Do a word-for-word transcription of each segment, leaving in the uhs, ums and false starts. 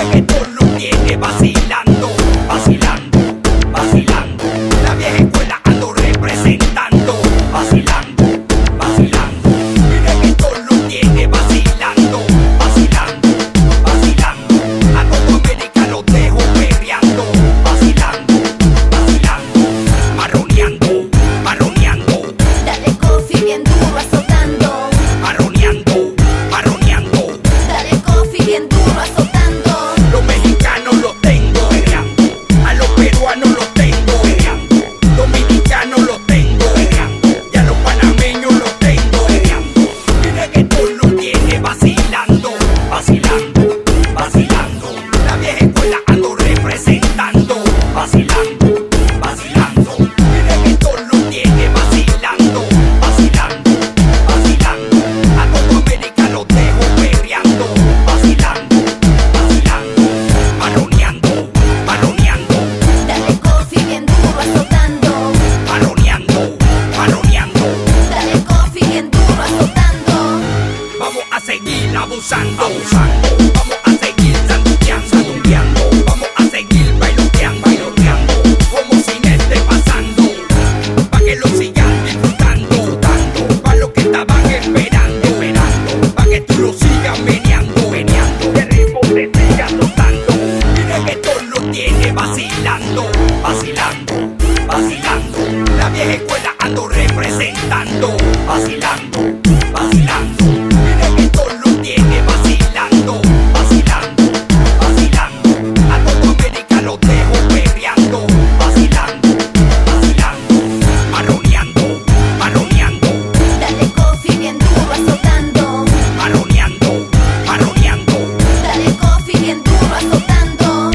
reggaetón lo tiene vacilando, vacilando, vacilando. La vieja escuela ando representando, vacilando, vacilando. Mi reggaetón lo tiene vacilando, vacilando, vacilando. A todo América los dejo perreando, vacilando, vacilando. Marroneando, marroneando. Dale coffee bien duro azotando. Marroneando, marroneando. Dale coffee bien duro azotando. Los mexicanos los tengo perreando, a los peruanos los tengo perreando, dominicanos los tengo perreando, y a los panameños los tengo perreando. Mi reggaetón lo tiene vacilando, vacilando, vacilando. La vieja escuela ando representando, vacilando, vacilando. Mi reggaetón lo tiene vacilando, vacilando, vacilando. A todo América los dejo perreando, vacilando, vacilando. Marroneando, marroneando, Dale coffee bien duro azotando. marroneando, marroneando. Dale coffee bien duro azotando. Vamos a seguir abusando, abusando. Vamos a seguir sanduqueando, sanduqueando. Vamos a seguir bailoteando, bailoteando. Como si me esté pasando, pa' que lo sigan disfrutando, disfrutando. Pa' lo que estaban esperando, esperando. Pa' que tú lo sigas meneando, meneando. Y el ritmo te siga soltando. Mi reggaetón lo tiene vacilando, vacilando, vacilando. La vieja escuela ando representando, vacilando, vacilando. Mi reggaetón lo tiene vacilando, vacilando, vacilando. A todo América los dejo perreando, vacilando, vacilando. Marroneando, marroneando, Dale coffee bien duro azotando. marroneando, marroneando. Dale coffee bien duro azotando.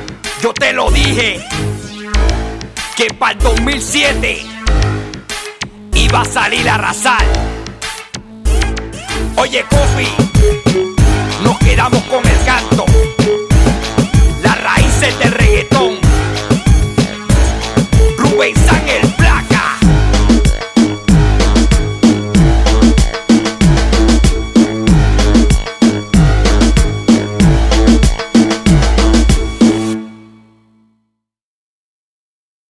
Yo te lo dije que para el dos mil siete iba a salir a arrasar. Oye, Coffee, nos quedamos con el canto.